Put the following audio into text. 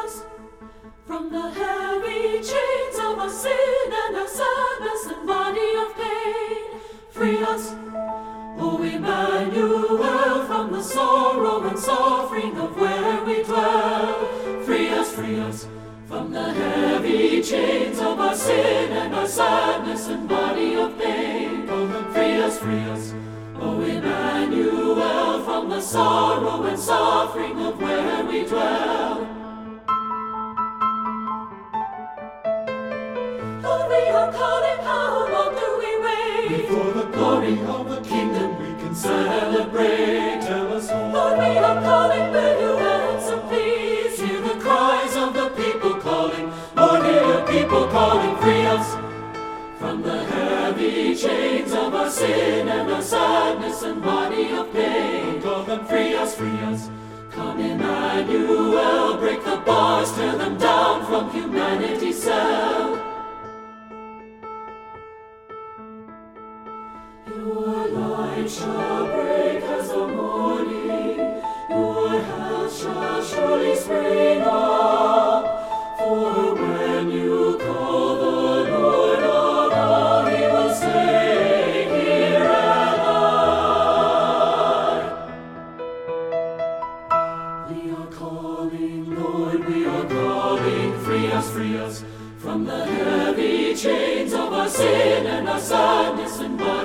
us from the heavy chains of our sin and our sadness and body of pain. Free us, O Emmanuel, from the sorrow and suffering of where we dwell. Free us from the heavy chains of our sin and our sadness and body of pain. Free us, O Emmanuel, from the sorrow and suffering of where we dwell. Lord, we are calling, how long do we wait? Before the glory of the kingdom we can celebrate. Tell us all. Lord, we are calling, will you answer, please? Hear the cries of the people calling. Lord, hear people calling. Free us from the heavy chains of our sin and our sadness and body of pain. Free us. Come, Emmanuel, break the bars, tear them down from humanity's cell. Your light shall break as the morning, your health shall surely spring up. For when you call the Lord of all, he will say, here am I. We are calling, Lord, we are calling. Free us from the heavy chains of our sin and our sadness and body.